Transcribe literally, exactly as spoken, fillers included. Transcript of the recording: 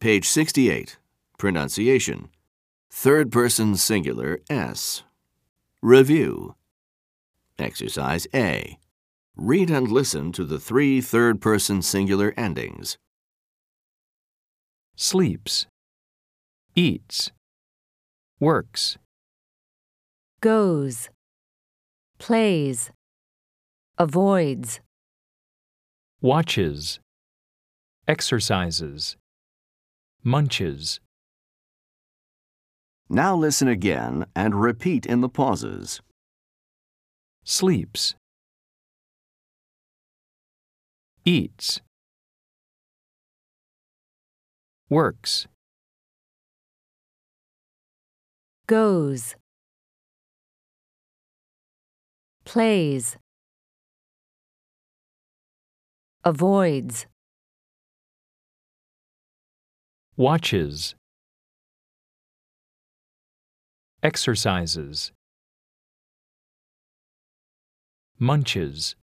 Page sixty-eight. Pronunciation. Third person singular S. Review. Exercise A. Read and listen to the three third person singular endings. Sleeps, eats, works, goes, plays, avoids, watches, exercises, munches. Now listen again and repeat in the pauses. Sleeps, eats, works, goes, plays, avoids, watches, exercises, munches.